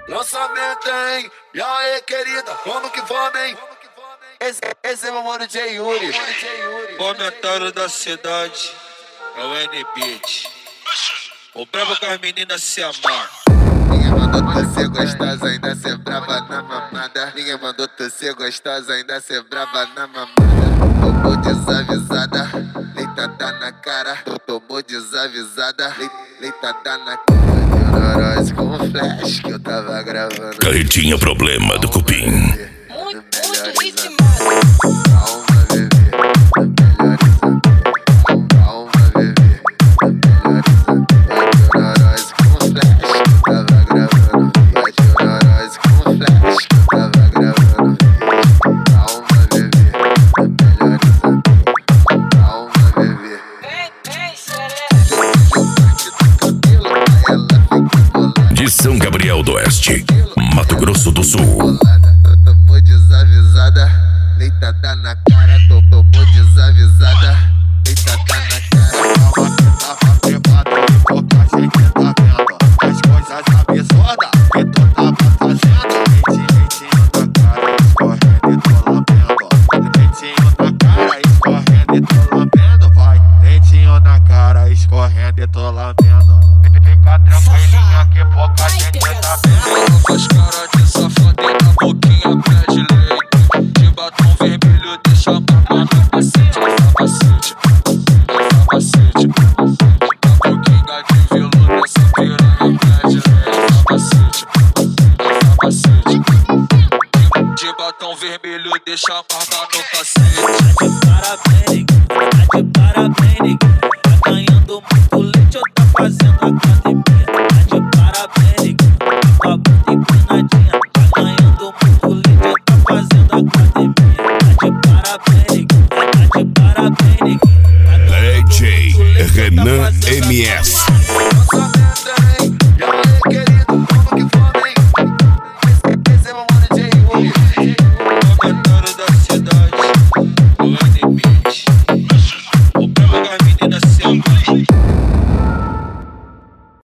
Lançamento, hein? E aí, querida, vamos que vamos, hein? Esse é meu mano J. Yuri. Comentário da cidade é o N-Beat. O brabo com as meninas se amar. Ninguém mandou tu ser gostosa, ainda ser brava na mamada. Ninguém mandou tu ser gostosa, ainda ser brava na mamada. Tomou desavisada, leitada na cara. Tomou desavisada, leitada na cara. Neurose com flash que eu tava gravando. Carretinha problema do Cupim. Muito ritmado. Calma, bebê, calma, bebê, neurose com flash que eu tava gravando. Neurose com flash que eu tava gravando. Calma, bebê, calma, bebê. De São Gabriel do Oeste, Mato Grosso do Sul. Tomou desavisada, leitada na cara. Tomou desavisada, leitada na cara. Calma que tava privado, pouca gente tá vendo as coisas absurdas que tu tava fazendo. Leitinho na cara, escorrendo e tô lambendo. Vai, dentinho na cara, escorrendo e tô lambendo. Fica tranquilinha que pouca gente tá vendo. Ela faz cara de safada e na boquinha pede leite. De batom vermelho deixa a marca no cacete. Capacete, capacete. Na boquinha de veludo essa piranha pede leite. Capacete, capacete. De batom vermelho deixa a marca no cacete. Tá de parabéns, neguinho. Tá ganhando muito leite ou tá fazendo academia? Tá de parabéns, neguinho. Com a bunda empinadinha. Tá ganhando muito leite ou tá fazendo academia? Tá de parabéns, neguinho. Tá de parabéns, neguinho. DJ Renan MS.